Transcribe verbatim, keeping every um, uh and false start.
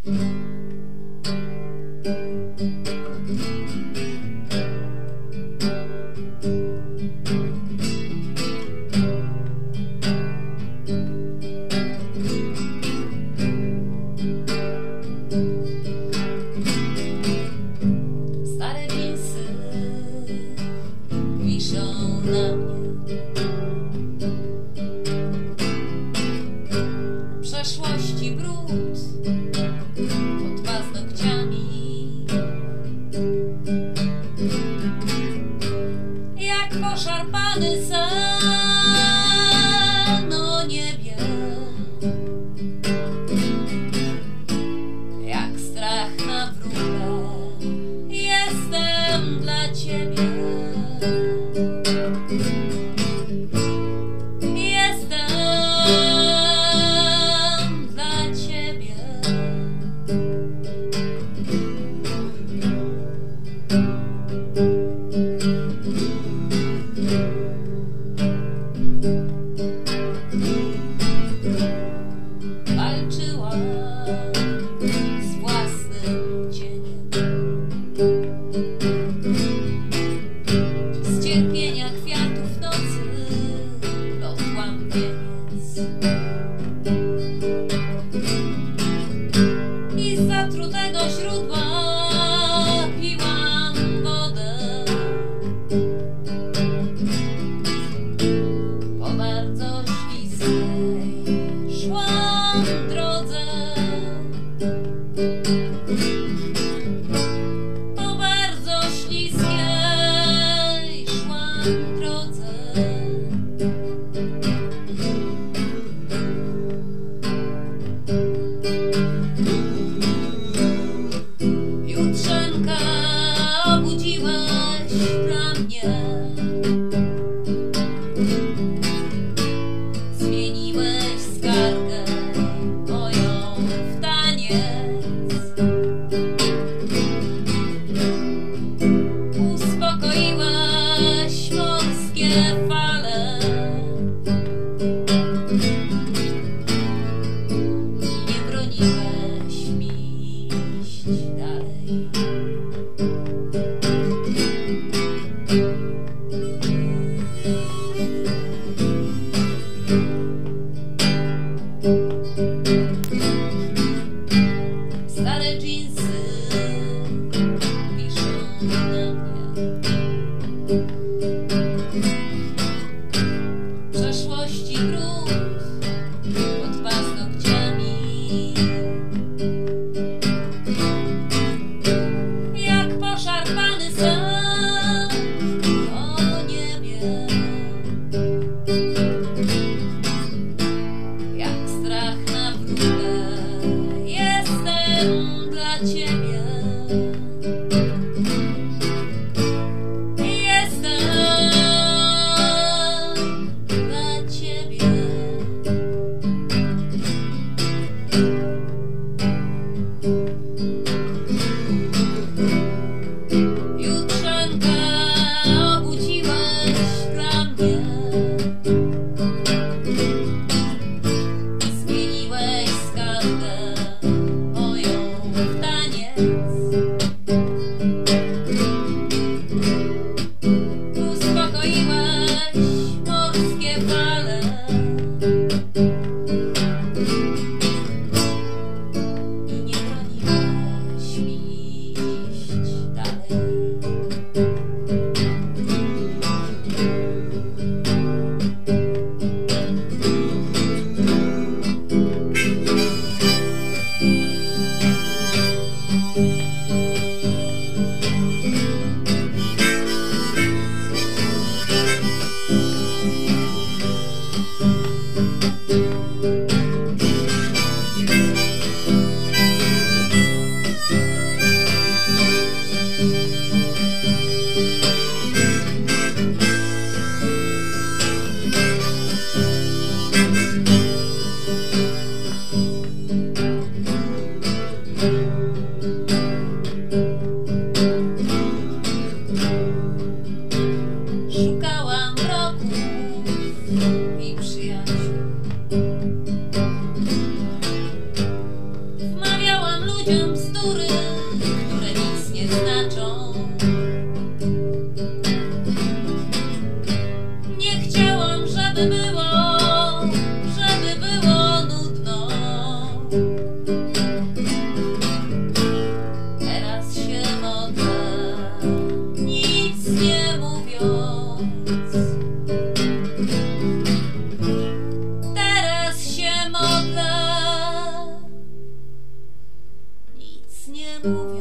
Stare dżinsy wiszą na mnie. Przeszłości brud pod paznokciami, jak poszarpany sen o niebie, jak strach na wróble. Jestem dla ciebie. Jestem dla ciebie. Walczyłam z własnym cieniem, z cierpienia kwiatów nocy lotłam wieniec i z zatrutego źródła piłam wodę. Po bardzo śliskiej szłam drodze, po bardzo śliskiej szłam drodze. Jutrzenka obudziłeś dla mnie, zmieniłeś skargę moją w taniec, uspokoiłeś morskie fale i nie broniłeś mi iść dalej. Stare dżinsy wiszą na mnie. Przeszłości brud pod paznokciami, jak poszarpany sen o niebie, jak strach na wróble. Jestem dla ciebie. Jestem dla ciebie. Jutrzenka obudziłeś dla mnie, zmieniłeś skargę moją w taniec, nie mówię.